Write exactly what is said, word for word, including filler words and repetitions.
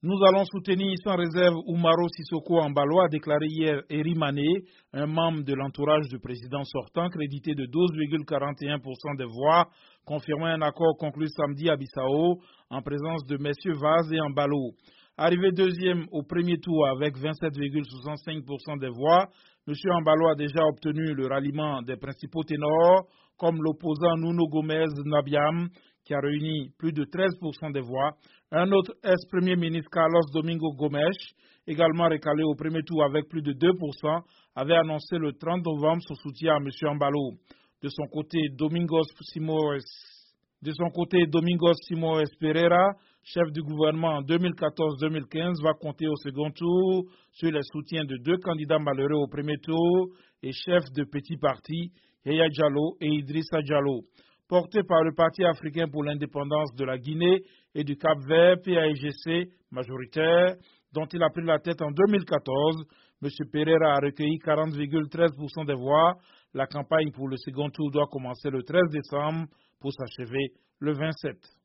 Nous allons soutenir sans réserve Oumaro Sissoko Embalo, a déclaré hier Eri Mané, un membre de l'entourage du président sortant, crédité de douze virgule quarante et un pour cent des voix, confirmant un accord conclu samedi à Bissau en présence de messieurs Vaz et Embalo. Arrivé deuxième au premier tour avec vingt-sept virgule soixante-cinq pour cent des voix, M. Embalo a déjà obtenu le ralliement des principaux ténors, comme l'opposant Nuno Gomez Nabiam, qui a réuni plus de treize pour cent des voix. Un autre ex-premier ministre, Carlos Domingo Gomes, également recalé au premier tour avec plus de deux pour cent, avait annoncé le trente novembre son soutien à M. Embalo. De son côté, Domingos Simoes, de son côté, Domingos Simoes Pereira, chef du gouvernement en deux mille quatorze deux mille quinze, va compter au second tour sur les soutiens de deux candidats malheureux au premier tour et chef de petits partis, Yaya Diallo et Idrissa Diallo. Porté par le Parti africain pour l'indépendance de la Guinée et du Cap-Vert, P A I G C, majoritaire, dont il a pris la tête en deux mille quatorze, M. Pereira a recueilli quarante virgule treize pour cent des voix. La campagne pour le second tour doit commencer le treize décembre pour s'achever le vingt-sept.